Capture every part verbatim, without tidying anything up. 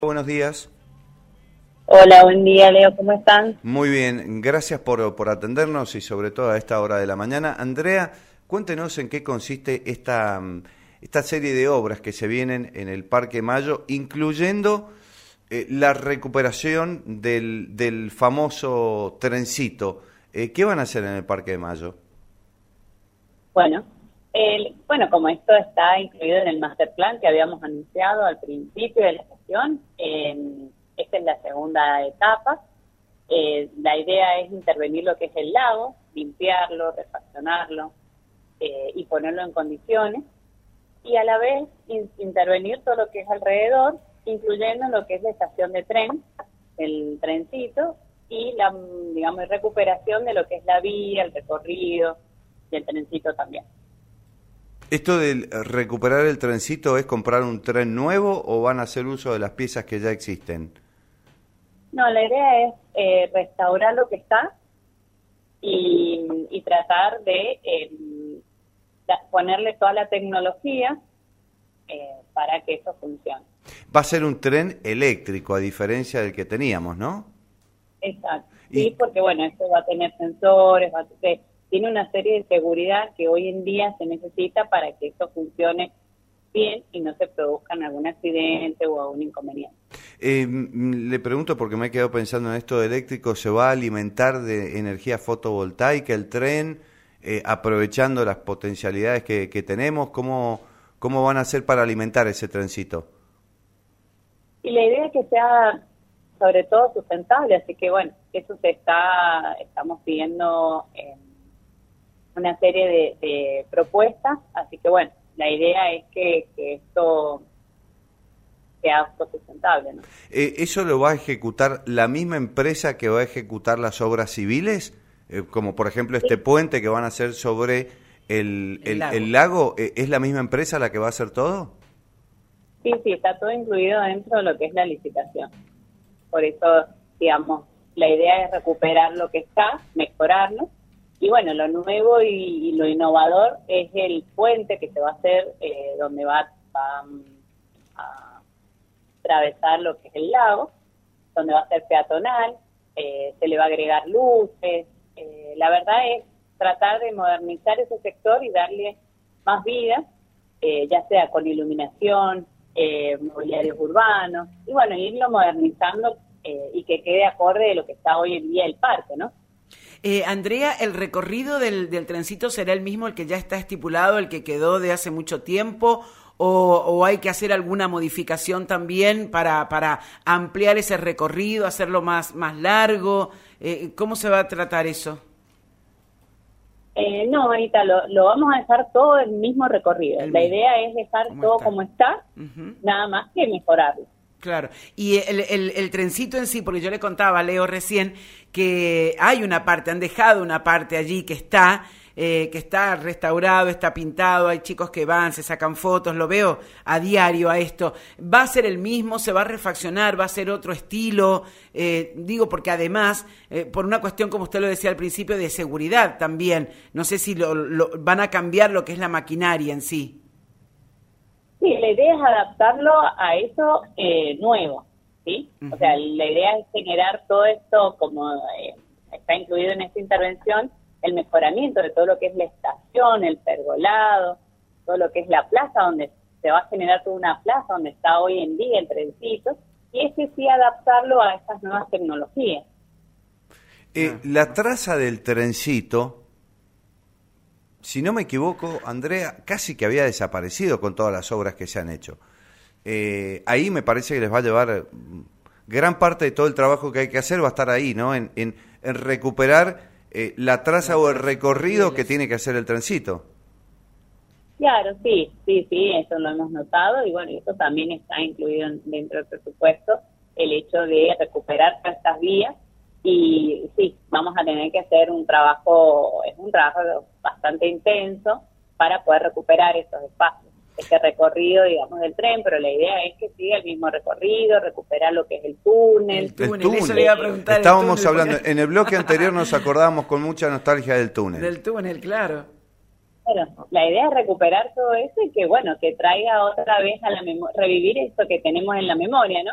Buenos días. Hola, buen día, Leo, ¿cómo están? Muy bien, gracias por, por atendernos y sobre todo a esta hora de la mañana. Andrea, cuéntenos en qué consiste esta, esta serie de obras que se vienen en el Parque Mayo, incluyendo eh, la recuperación del, del famoso trencito. Eh, ¿Qué van a hacer en el Parque de Mayo? Bueno, el, bueno, como esto está incluido en el master plan que habíamos anunciado al principio de la gestión, eh, esta es la segunda etapa. Eh, la idea es intervenir lo que es el lago, limpiarlo, refaccionarlo eh, y ponerlo en condiciones, y a la vez in, intervenir todo lo que es alrededor, incluyendo lo que es la estación de tren, el trencito, y la, digamos, recuperación de lo que es la vía, el recorrido y el trencito también. ¿Esto de recuperar el trencito es comprar un tren nuevo o van a hacer uso de las piezas que ya existen? No, la idea es eh, restaurar lo que está y, y tratar de eh, ponerle toda la tecnología eh, para que eso funcione. Va a ser un tren eléctrico, a diferencia del que teníamos, ¿no? Exacto, y... sí, porque bueno, esto va a tener sensores, va a tener... tiene una serie de seguridad que hoy en día se necesita para que esto funcione bien y no se produzcan algún accidente o algún inconveniente. Eh, le pregunto porque me he quedado pensando en esto de eléctrico. ¿Se va a alimentar de energía fotovoltaica el tren, eh, aprovechando las potencialidades que, que tenemos? ¿Cómo, ¿Cómo van a hacer para alimentar ese trencito? Y la idea es que sea sobre todo sustentable, así que bueno, eso se está, estamos pidiendo eh, una serie de, de propuestas, así que bueno, la idea es que, que esto sea autosustentable, ¿no? Eh, ¿Eso lo va a ejecutar la misma empresa que va a ejecutar las obras civiles? Eh, como por ejemplo este sí. puente que van a hacer sobre el, el, el, lago. el lago, ¿es la misma empresa la que va a hacer todo? Sí, sí, está todo incluido dentro de lo que es la licitación. Por eso, digamos, la idea es recuperar lo que está, mejorarlo. Y bueno, lo nuevo y, y lo innovador es el puente que se va a hacer, eh, donde va, va a atravesar lo que es el lago, donde va a ser peatonal, eh, se le va a agregar luces. Eh, la verdad es tratar de modernizar ese sector y darle más vida, eh, ya sea con iluminación, eh, mobiliarios urbanos, y bueno, irlo modernizando eh, y que quede acorde de lo que está hoy en día el parque, ¿no? Eh, Andrea, ¿el recorrido del, del trencito será el mismo, el que ya está estipulado, el que quedó de hace mucho tiempo, o, o hay que hacer alguna modificación también para, para ampliar ese recorrido, hacerlo más, más largo? Eh, ¿Cómo se va a tratar eso? Eh, no, Marita, lo, lo vamos a dejar todo el mismo recorrido. El La mismo. idea es dejar todo está? como está, uh-huh. nada más que mejorarlo. Claro, y el, el, el trencito en sí, porque yo le contaba a Leo recién que hay una parte, han dejado una parte allí que está, eh, que está restaurado, está pintado, hay chicos que van, se sacan fotos, lo veo a diario a esto. ¿Va a ser el mismo, se va a refaccionar, va a ser otro estilo? Eh, digo porque además, eh, por una cuestión, como usted lo decía al principio, de seguridad también, no sé si lo, lo, van a cambiar lo que es la maquinaria en sí. Sí, la idea es adaptarlo a eso eh, nuevo, ¿sí? Uh-huh. O sea, la idea es generar todo esto, como eh, está incluido en esta intervención, el mejoramiento de todo lo que es la estación, el pergolado, todo lo que es la plaza, donde se va a generar toda una plaza donde está hoy en día el trencito, y ese sí adaptarlo a estas nuevas tecnologías. Eh, la traza del trencito, si no me equivoco, Andrea, casi que había desaparecido con todas las obras que se han hecho. Eh, ahí me parece que les va a llevar gran parte de todo el trabajo que hay que hacer, va a estar ahí, ¿no? En, en, en recuperar eh, la traza o el recorrido que tiene que hacer el trencito. Claro, sí, sí, sí, eso lo hemos notado y bueno, eso también está incluido dentro del presupuesto, el hecho de recuperar estas vías. Y sí, vamos a tener que hacer un trabajo, es un trabajo bastante intenso para poder recuperar esos espacios, este recorrido, digamos, del tren, pero la idea es que siga el mismo recorrido, recuperar lo que es el túnel. El túnel, el túnel. Eso le iba a preguntar. Estábamos túnel, hablando, porque... en el bloque anterior nos acordábamos con mucha nostalgia del túnel. Del túnel, claro. Bueno, la idea es recuperar todo eso y que, bueno, que traiga otra vez a la memoria, revivir esto que tenemos en la memoria, ¿no?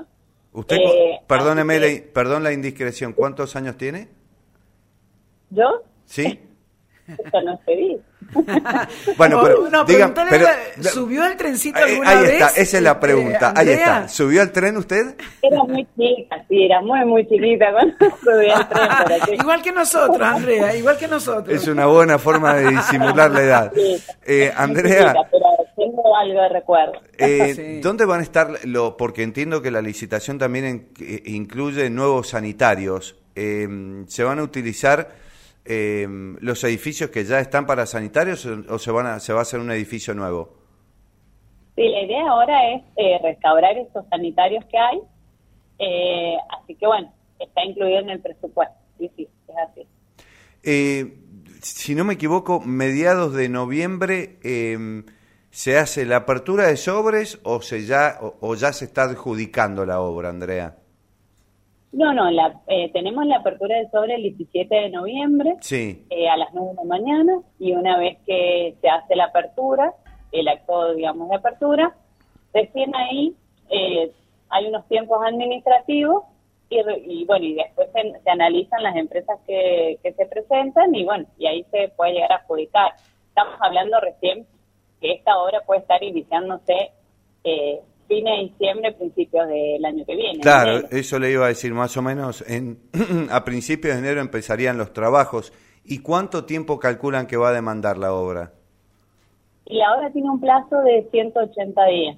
Usted, Eh, perdóneme, así que- la, perdón la indiscreción, ¿cuántos años tiene? ¿Yo? ¿Sí? Eso no es pedir. Bueno, O- pero, no, diga, preguntale, pero- ¿subió el trencito Ahí, alguna ahí vez? está, esa es la este, pregunta, ahí Andrea? está. ¿Subió al tren usted? Era muy chica, sí, era muy, muy chiquita cuando subí al tren por aquí. Igual que nosotros, Andrea, igual que nosotros. Es una buena forma de disimular la edad. Sí, Eh, muy Andrea, chiquita, pero tengo algo de recuerdo. eh, Sí. ¿dónde van a estar? Lo, porque entiendo que la licitación también en- eh, incluye nuevos sanitarios. Eh, ¿Se van a utilizar eh, los edificios que ya están para sanitarios o, o se, van a, se va a hacer un edificio nuevo? Sí, la idea ahora es eh, restaurar estos sanitarios que hay, eh, así que bueno, está incluido en el presupuesto, sí, sí, es así. Eh, si no me equivoco, mediados de noviembre eh, se hace la apertura de sobres o se ya o, o ya se está adjudicando la obra, Andrea. No, no, la, eh, tenemos la apertura de sobre el diecisiete de noviembre Sí. eh, a las nueve de la mañana y una vez que se hace la apertura, el acto, digamos, de apertura, recién ahí eh, hay unos tiempos administrativos y, re- y bueno, y después se, se analizan las empresas que, que se presentan y bueno, y ahí se puede llegar a adjudicar. Estamos hablando recién que esta obra puede estar iniciándose eh, fin de diciembre, principios del año que viene. Claro, enero. eso le iba a decir más o menos. En, a principios de enero empezarían los trabajos. ¿Y cuánto tiempo calculan que va a demandar la obra? Y la obra tiene un plazo de ciento ochenta días.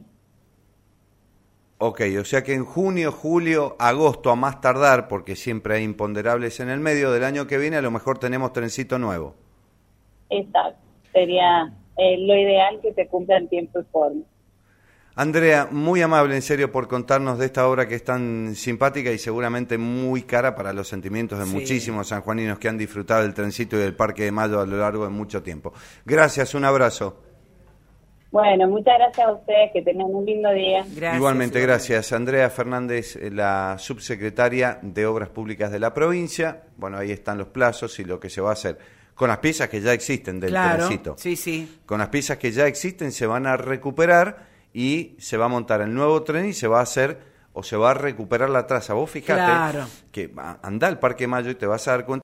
Ok, o sea que en junio, julio, agosto a más tardar, porque siempre hay imponderables en el medio del año que viene, a lo mejor tenemos trencito nuevo. Exacto. Sería eh, lo ideal que se cumpla en tiempo y forma. Andrea, muy amable en serio por contarnos de esta obra que es tan simpática y seguramente muy cara para los sentimientos de Sí. muchísimos sanjuaninos que han disfrutado del trencito y del Parque de Mayo a lo largo de mucho tiempo. Gracias, un abrazo. Bueno, muchas gracias a ustedes, que tengan un lindo día. Gracias, Igualmente, gracias. Andrea Fernández, eh, la subsecretaria de Obras Públicas de la provincia. Bueno, ahí están los plazos y lo que se va a hacer. Con las piezas que ya existen del Claro, trencito. sí, sí. Con las piezas que ya existen se van a recuperar y se va a montar el nuevo tren y se va a hacer o se va a recuperar la traza. Vos fijate Claro. que anda al Parque Mayo y te vas a dar cuenta